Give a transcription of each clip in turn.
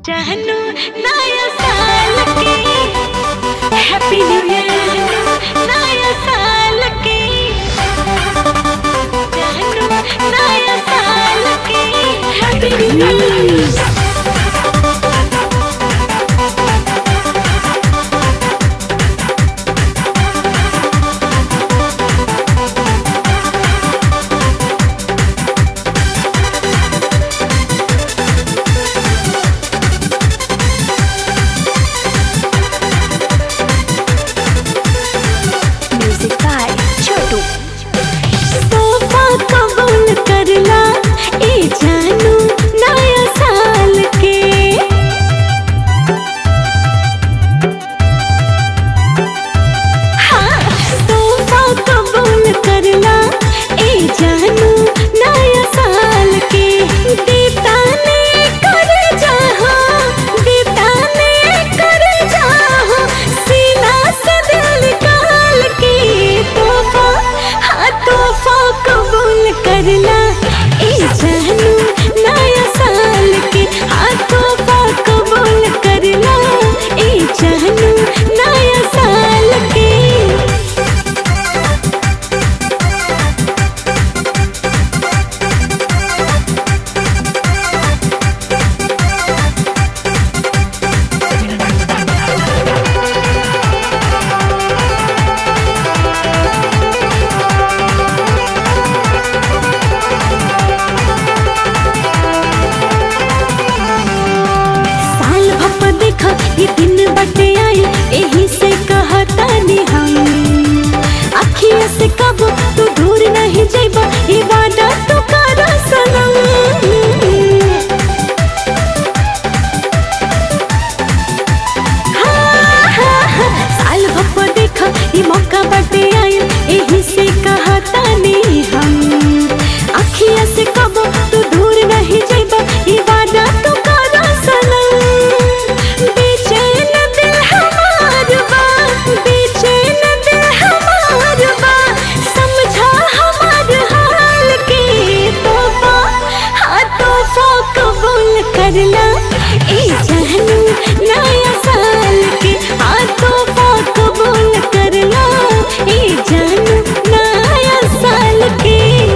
जानू नया साल के हैप्पी न्यू ईयर नया साल के जानू नया साल के हैप्पी न्यू ईयर। दिन बटे आई यही से कहता नहीं हम अखिया से कब तू दूर नहीं जाइबा ई वादा तू कर सनम। साल भर देखा ई मौका बटे आई यही से कहता नहीं हम अखिया से कब तू दूर नहीं जाइबा ई वादा तू कर सनम। करना ए जानू नया साल के हाथों कबूल करना ए जानू नया साल के।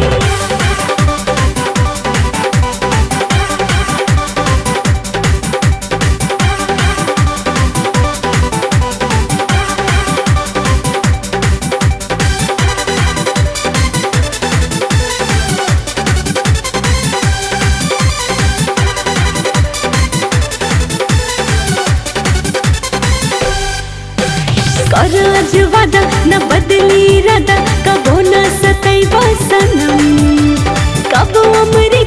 कर आज वादा न बदली इरादा कबो न सतैबा सनम कब उम्र